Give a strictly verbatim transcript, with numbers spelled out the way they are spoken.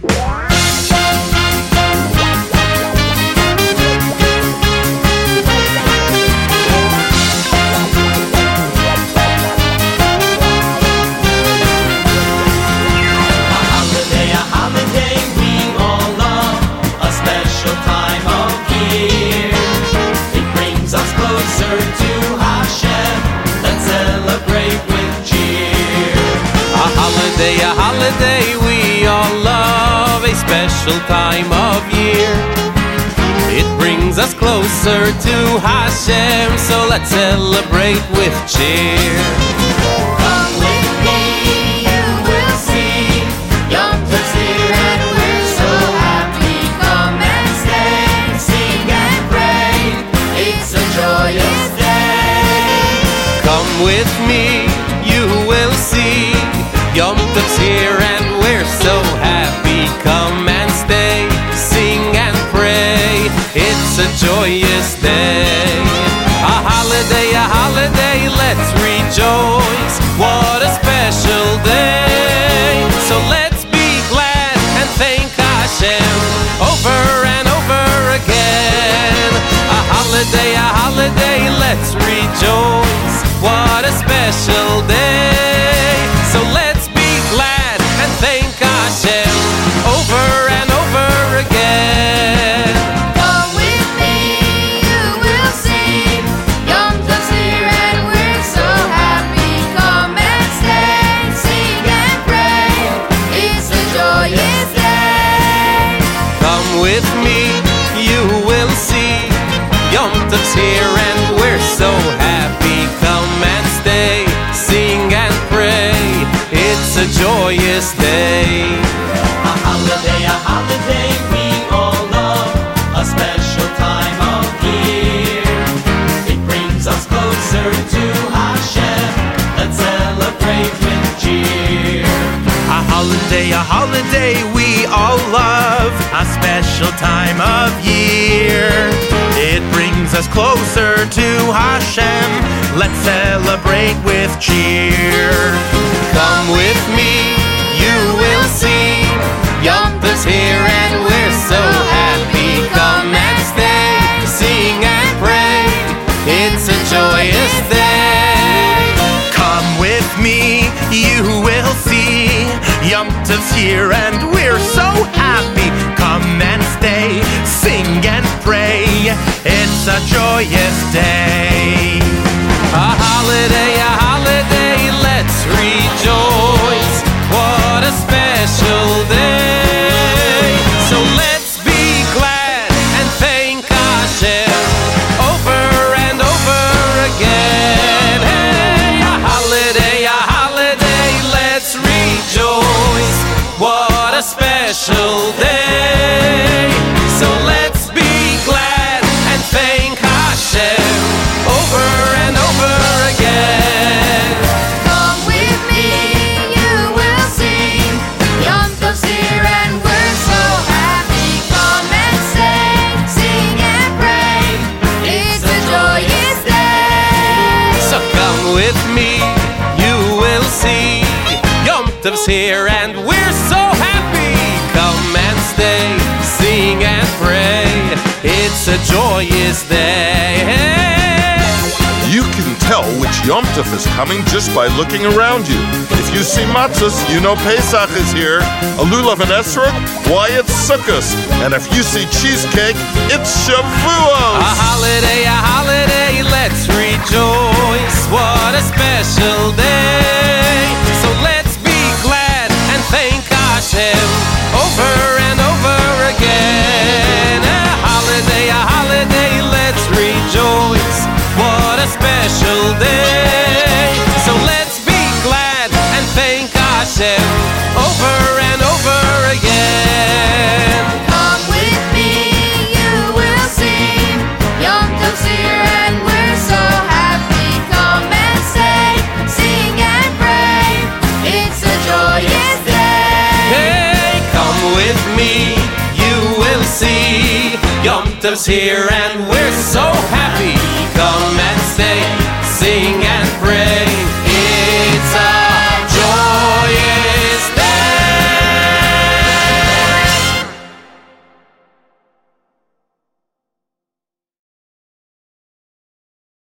A holiday we all love, a special time of year. It brings us closer to Hashem, so let's celebrate with cheer. Come with me, you will see, Yom Tov's here and we're so happy. Come and stay, sing and pray, it's a joyous day. Come with me, you will see, Yom Tov's here and we're so happy. Come and stay, sing and pray, it's a joyous day. A holiday, a holiday, let's rejoice. What a special day. So let's be glad and thank Hashem over and over again. A holiday, a holiday, let's rejoice. What a special day. So let's glad and thank Hashem over and over again. Come with me, you will see, Yom Tov's here and we're so happy. Come and stay, sing and pray, it's a joyous day. Come with me, you will see, Yom Tov's here and we're so happy. Come and stay, sing and pray, it's a joyous day. A holiday, a holiday we all love, a special time of year. It brings us closer to Hashem, let's celebrate with cheer. A holiday, a holiday we all love, a special time of year. It brings us closer to Hashem, let's celebrate with cheer. Come with me, you will see, Yom Tov's here and we're so happy. Come and stay, sing and pray, it's a joyous day. Come with me, you will see, Yom Tov's here and we're so happy. Come and stay, sing and pray, it's a joyous day. A holiday, a holiday, let's rejoice. What a special day. So let's be glad and thank Hashem over and over again. Hey, a holiday, a holiday, let's rejoice. What a special day. So let's be glad and thank Hashem over and over again. Come with me, you will see, Yom Tov's here and we're so happy. Come and stay, sing and pray, it's a joyous day. So come with me, you will see, Yom Tov's here and we're so happy. Come and stay, sing and pray, it's a joyous day. You can tell which Yom Tov is coming just by looking around you. If you see matzahs, you know Pesach is here. A lulav and esrog, why it's Sukkos. And if you see cheesecake, it's Shavuos. A holiday, a holiday, let's rejoice. What a special day. So let's be glad and thank Hashem over and over again. A holiday, a holiday, let's rejoice. What a special day. So let's be glad and thank Hashem over and over again. Come with me, you will see, Yom Tov's here and we're so happy. Come and stay, sing and pray, it's a joyous day. Hey, come with me, you will see, Yom Tov's here and we're so happy. Come and stay, sing and pray,